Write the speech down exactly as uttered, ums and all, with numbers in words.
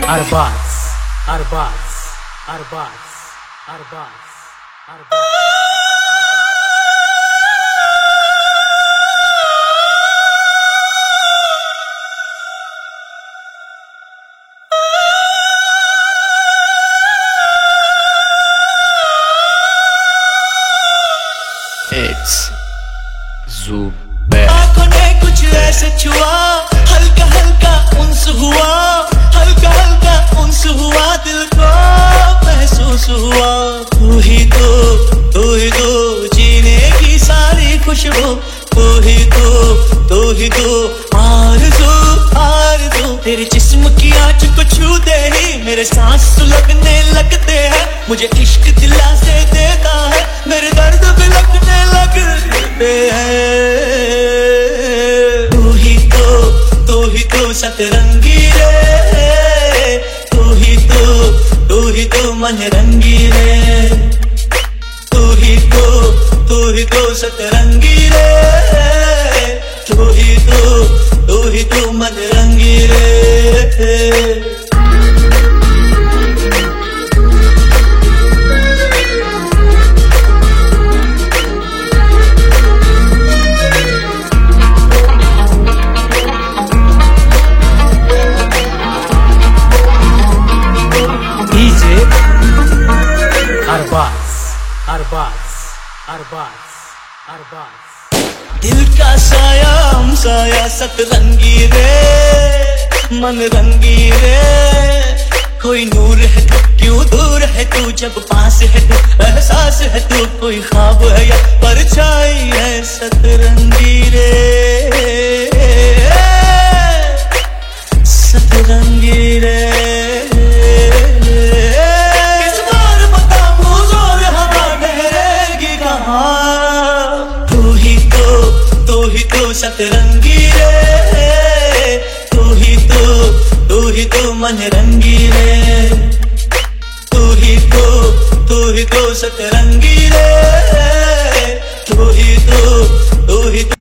Arbaz, Arbaz, Arbaz, Arbaz, Arbaz. It's Zubair. आँखों ने कुछ ऐसे छुआ, हल्का हल्का उन्स हुआ, हल्का हल्का उन्स हुआ, दिल को महसूस हुआ। तू ही तो, तू ही तो जीने की सारी खुशबू, तू ही तो, तू ही तो आरज़ू आरज़ू। तेरे जिस्म की आँच को छूते ही मेरे सांस सुलगने लगते हैं, मुझे इश्क दिला से देता है, मेरे दर्द भी लगने लगते हैं। तू ही तो, तू ही तो सतरंगी रे, तू ही तो, तू ही तो मन रंगी रे, तू ही तो, तू ही तो सतरंगी रे, तू ही तो, तू ही तो मन रंगी रे। Arbaz, Arbaz, Arbaz, Arbaz. दिल का साया हम साया सतरंगी रे, मन रंगी रे। कोई नूर है तो क्यों दूर है तू, जब पास है तो एहसास है तू। कोई ख्वाब है या परछाई है सतरंगी रे, सतरंगी रे। सतरंगी रे, तू ही तो, तू ही तो मन रंगी रे, तू ही तो, तू ही तो सतरंगी रे, तू ही तो, तू ही तो